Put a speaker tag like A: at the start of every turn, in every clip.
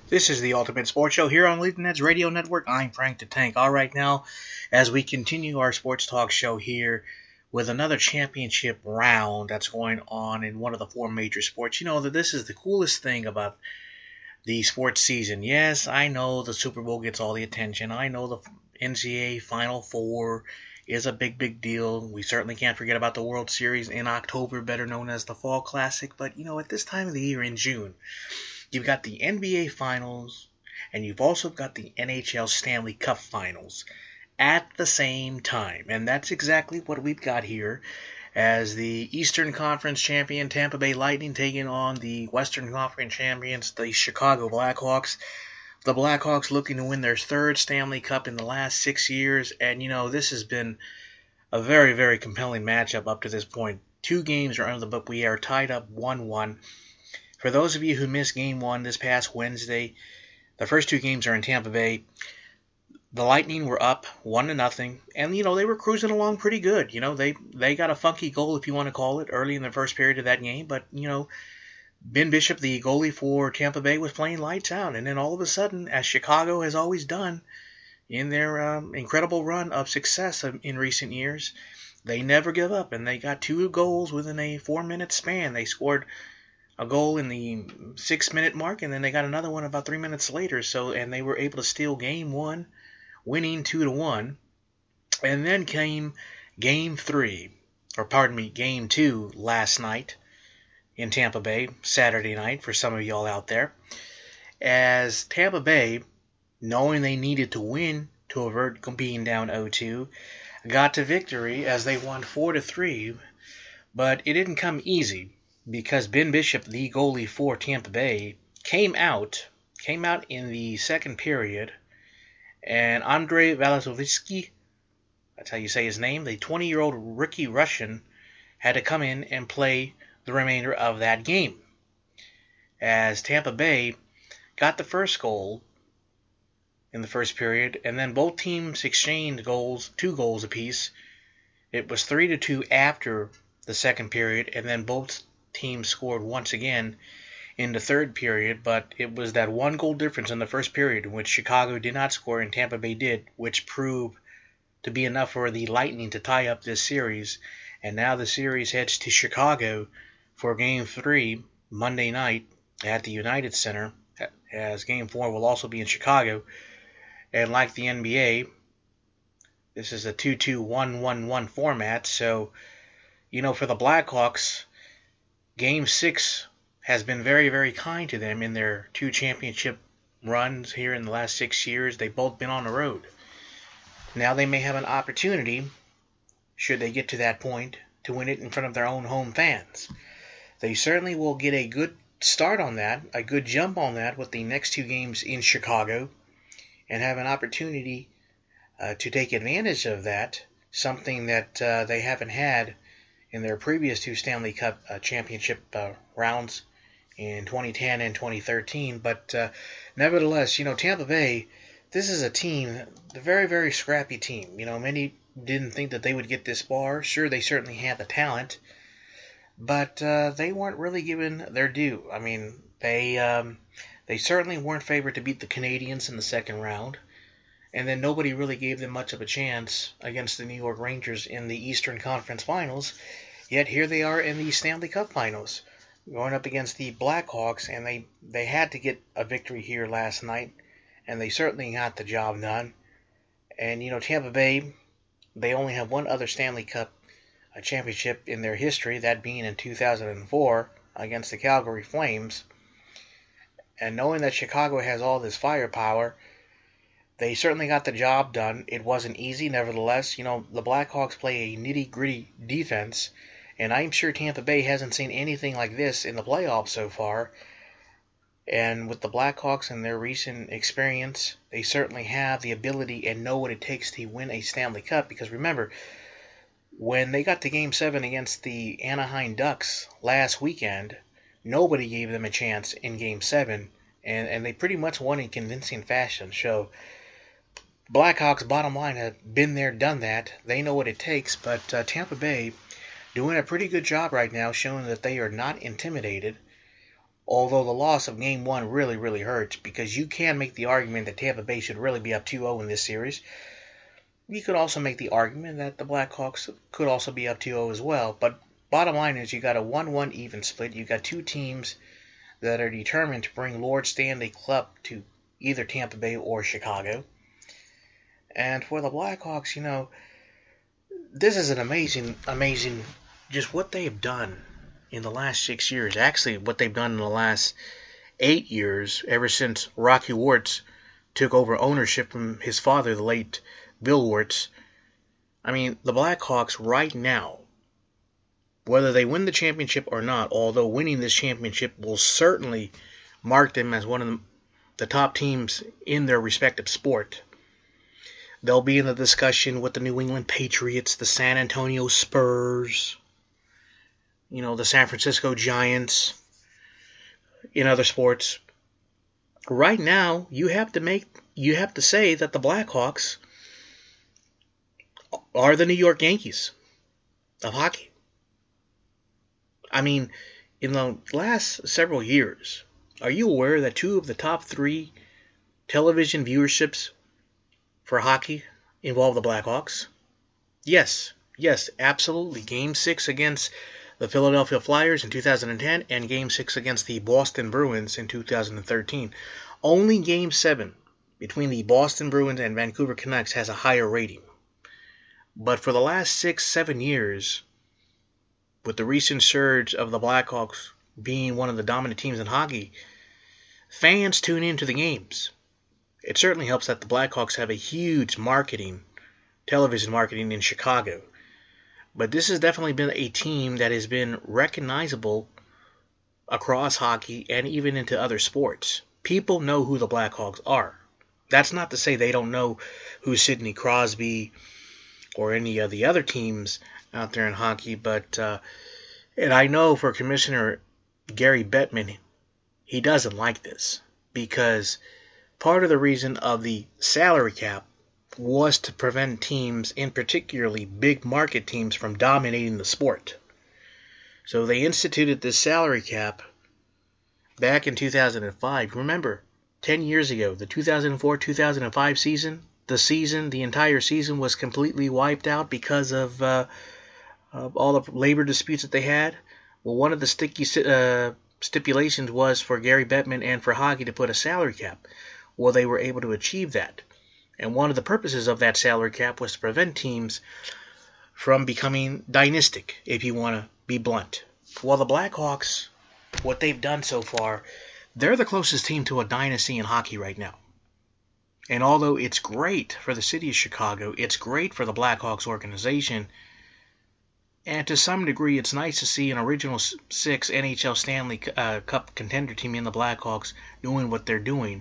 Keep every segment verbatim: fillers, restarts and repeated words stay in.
A: This is the Ultimate Sports Show here on Leading Edge Radio Network. I'm Frank the Tank. All right, now, as we continue our sports talk show here with another championship round that's going on in one of the four major sports, you know that this is the coolest thing about the sports season. Yes, I know the Super Bowl gets all the attention. I know the N C double A Final Four is a big, big deal. We certainly can't forget about the World Series in October, better known as the Fall Classic. But, you know, at this time of the year in June, you've got the N B A Finals, and you've also got the N H L Stanley Cup Finals at the same time. And that's exactly what we've got here as the Eastern Conference champion Tampa Bay Lightning taking on the Western Conference champions, the Chicago Blackhawks. The Blackhawks looking to win their third Stanley Cup in the last six years. And, you know, this has been a very, very compelling matchup up to this point. Two games are under the book. We are tied up one one. For those of you who missed Game one this past Wednesday, the first two games are in Tampa Bay. The Lightning were up one to nothing, and you know they were cruising along pretty good. You know they they got a funky goal, if you want to call it, early in the first period of that game. But you know, Ben Bishop, the goalie for Tampa Bay, was playing lights out, and then all of a sudden, as Chicago has always done in their um, incredible run of success in recent years, they never give up, and they got two goals within a four-minute span. They scored a goal in the six-minute mark, and then they got another one about three minutes later. So, and they were able to steal game one, winning two to one. And then came game three, or pardon me, game two last night in Tampa Bay, Saturday night for some of y'all out there, as Tampa Bay, knowing they needed to win to avert being down oh two, got to victory as they won four to three. But it didn't come easy, because Ben Bishop, the goalie for Tampa Bay, came out, came out in the second period, and Andrei Vasilevskiy, that's how you say his name, the twenty-year-old rookie Russian, had to come in and play the remainder of that game. As Tampa Bay got the first goal in the first period, and then both teams exchanged goals, two goals apiece. It was three to two after the second period, and then both teams scored once again in the third period, but it was that one goal difference in the first period in which Chicago did not score and Tampa Bay did, which proved to be enough for the Lightning to tie up this series. And now the series heads to Chicago for Game three Monday night at the United Center, as Game four will also be in Chicago. And like the N B A, this is a two two one one one format, so, you know, for the Blackhawks, Game six has been very, very kind to them in their two championship runs here in the last six years. They've both been on the road. Now they may have an opportunity, should they get to that point, to win it in front of their own home fans. They certainly will get a good start on that, a good jump on that with the next two games in Chicago, and have an opportunity uh, to take advantage of that, something that uh, they haven't had in their previous two Stanley Cup uh, championship uh, rounds in twenty ten and twenty thirteen. But uh, nevertheless, you know, Tampa Bay, this is a team, a very, very scrappy team. You know, many didn't think that they would get this far. Sure, they certainly had the talent, but uh, they weren't really given their due. I mean, they um, they certainly weren't favored to beat the Canadiens in the second round. And then nobody really gave them much of a chance against the New York Rangers in the Eastern Conference Finals. Yet here they are in the Stanley Cup Finals, going up against the Blackhawks, and they, they had to get a victory here last night, and they certainly got the job done. And, you know, Tampa Bay, they only have one other Stanley Cup uh, championship in their history, that being in two thousand four against the Calgary Flames. And knowing that Chicago has all this firepower, they certainly got the job done. It wasn't easy, nevertheless. You know, the Blackhawks play a nitty-gritty defense, and I'm sure Tampa Bay hasn't seen anything like this in the playoffs so far. And with the Blackhawks and their recent experience, they certainly have the ability and know what it takes to win a Stanley Cup. Because remember, when they got to Game seven against the Anaheim Ducks last weekend, nobody gave them a chance in Game seven, and, and they pretty much won in convincing fashion. So Blackhawks, bottom line, have been there, done that. They know what it takes, but uh, Tampa Bay doing a pretty good job right now, showing that they are not intimidated. Although the loss of Game one really, really hurts, because you can make the argument that Tampa Bay should really be up two oh in this series. You could also make the argument that the Blackhawks could also be up two oh as well. But bottom line is you got a one one even split. You got two teams that are determined to bring Lord Stanley Cup to either Tampa Bay or Chicago. And for the Blackhawks, you know, this is an amazing, amazing, just what they've done in the last six years. Actually, what they've done in the last eight years, ever since Rocky Wirtz took over ownership from his father, the late Bill Wirtz. I mean, the Blackhawks right now, whether they win the championship or not, although winning this championship will certainly mark them as one of the, the top teams in their respective sport, they'll be in the discussion with the New England Patriots, the San Antonio Spurs, you know, the San Francisco Giants, in other sports. Right now, you have to make, you have to say that the Blackhawks are the New York Yankees of hockey. I mean, in the last several years, are you aware that two of the top three television viewerships for hockey involve the Blackhawks? Yes, yes, absolutely. Game six against the Philadelphia Flyers in two thousand ten and Game six against the Boston Bruins in two thousand thirteen. Only Game seven between the Boston Bruins and Vancouver Canucks has a higher rating. But for the last six, seven years, with the recent surge of the Blackhawks being one of the dominant teams in hockey, fans tune into the games. It certainly helps that the Blackhawks have a huge marketing, television marketing in Chicago. But this has definitely been a team that has been recognizable across hockey and even into other sports. People know who the Blackhawks are. That's not to say they don't know who Sidney Crosby or any of the other teams out there in hockey, but uh, and I know for Commissioner Gary Bettman, he doesn't like this, because part of the reason of the salary cap was to prevent teams, in particularly big market teams, from dominating the sport. So they instituted this salary cap back in two thousand five. Remember, ten years ago, the two thousand four two thousand five season, the season, the entire season was completely wiped out because of uh, uh, all the labor disputes that they had. Well, one of the sticky uh, stipulations was for Gary Bettman and for hockey to put a salary cap. Well, they were able to achieve that. And one of the purposes of that salary cap was to prevent teams from becoming dynastic, if you want to be blunt. Well, the Blackhawks, what they've done so far, they're the closest team to a dynasty in hockey right now. And although it's great for the city of Chicago, it's great for the Blackhawks organization, and to some degree it's nice to see an original six N H L Stanley uh, Cup contender team in the Blackhawks doing what they're doing,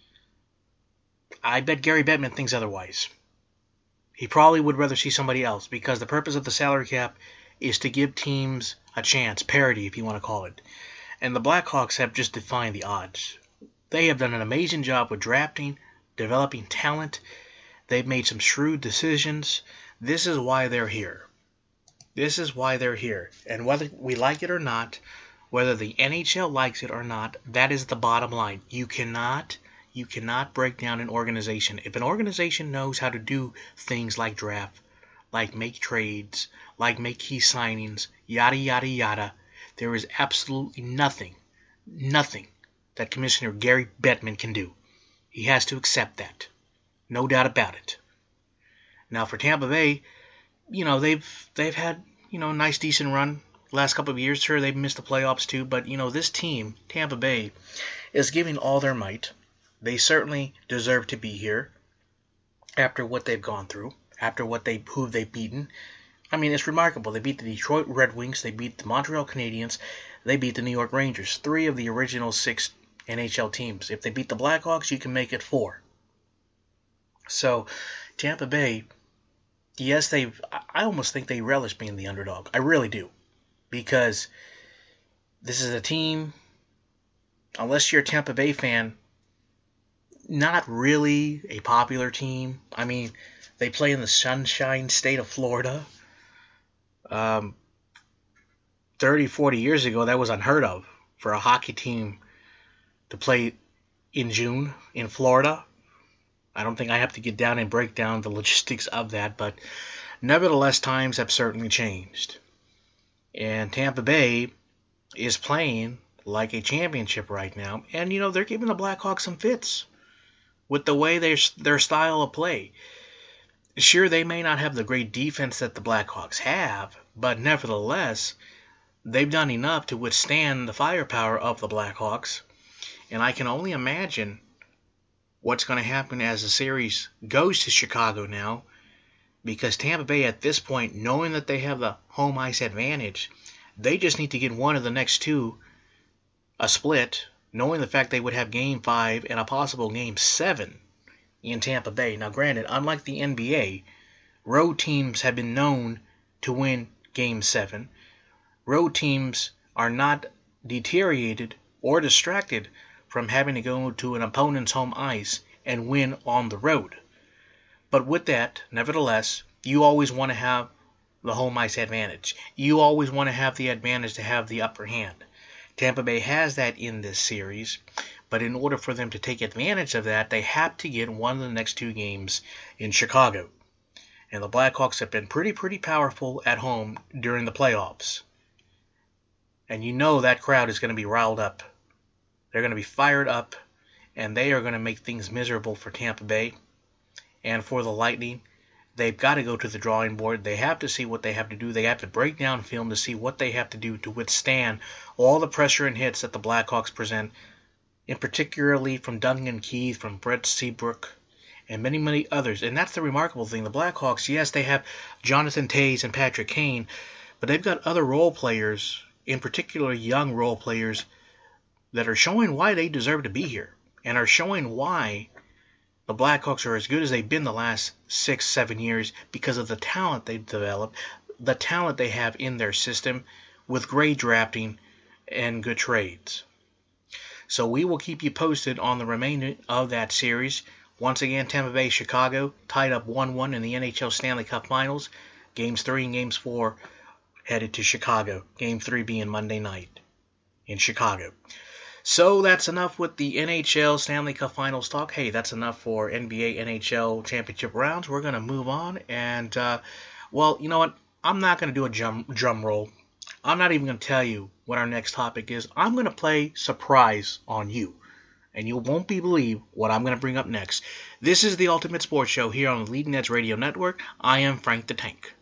A: I bet Gary Bettman thinks otherwise. He probably would rather see somebody else, because the purpose of the salary cap is to give teams a chance, parity if you want to call it. And the Blackhawks have just defied the odds. They have done an amazing job with drafting, developing talent. They've made some shrewd decisions. This is why they're here. This is why they're here. And whether we like it or not, whether the N H L likes it or not, that is the bottom line. You cannot... You cannot break down an organization. If an organization knows how to do things like draft, like make trades, like make key signings, yada, yada, yada, there is absolutely nothing, nothing that Commissioner Gary Bettman can do. He has to accept that. No doubt about it. Now for Tampa Bay, you know, they've they've had, you know, a nice decent run last couple of years. Sure, they've missed the playoffs too, but, you know, this team, Tampa Bay, is giving all their might. They certainly deserve to be here after what they've gone through, after what they who they've beaten. I mean, it's remarkable. They beat the Detroit Red Wings, they beat the Montreal Canadiens, they beat the New York Rangers, three of the original six N H L teams. If they beat the Blackhawks, you can make it four. So, Tampa Bay, yes, they. I almost think they relish being the underdog. I really do, because this is a team, unless you're a Tampa Bay fan, not really a popular team. I mean, they play in the Sunshine State of Florida. Um, thirty, forty years ago, that was unheard of for a hockey team to play in June in Florida. I don't think I have to get down and break down the logistics of that, but nevertheless, times have certainly changed. And Tampa Bay is playing like a championship right now, and you know, they're giving the Blackhawks some fits with the way they their style of play. Sure, they may not have the great defense that the Blackhawks have, but nevertheless, they've done enough to withstand the firepower of the Blackhawks, and I can only imagine what's going to happen as the series goes to Chicago now, because Tampa Bay at this point, knowing that they have the home ice advantage, they just need to get one of the next two a split, knowing the fact they would have Game five and a possible Game seven in Tampa Bay. Now granted, unlike the N B A, road teams have been known to win Game seven. Road teams are not deteriorated or distracted from having to go to an opponent's home ice and win on the road. But with that, nevertheless, you always want to have the home ice advantage. You always want to have the advantage to have the upper hand. Tampa Bay has that in this series, but in order for them to take advantage of that, they have to get one of the next two games in Chicago. And the Blackhawks have been pretty, pretty powerful at home during the playoffs. And you know that crowd is going to be riled up. They're going to be fired up, and they are going to make things miserable for Tampa Bay. And for the Lightning, they've got to go to the drawing board. They have to see what they have to do. They have to break down film to see what they have to do to withstand all the pressure and hits that the Blackhawks present, in particularly from Duncan Keith, from Brett Seabrook, and many, many others. And that's the remarkable thing. The Blackhawks, yes, they have Jonathan Toews and Patrick Kane, but they've got other role players, in particular young role players, that are showing why they deserve to be here, and are showing why the Blackhawks are as good as they've been the last six, seven years because of the talent they've developed, the talent they have in their system with great drafting and good trades. So we will keep you posted on the remainder of that series. Once again, Tampa Bay, Chicago, tied up one one in the N H L Stanley Cup Finals. Games three and Games four headed to Chicago. Game three being Monday night in Chicago. So that's enough with the N H L Stanley Cup Finals talk. Hey, that's enough for N B A N H L championship rounds. We're going to move on. And, uh, well, you know what? I'm not going to do a drum, drum roll. I'm not even going to tell you what our next topic is. I'm going to play surprise on you. And you won't be believe what I'm going to bring up next. This is the Ultimate Sports Show here on the Leading Edge Radio Network. I am Frank the Tank.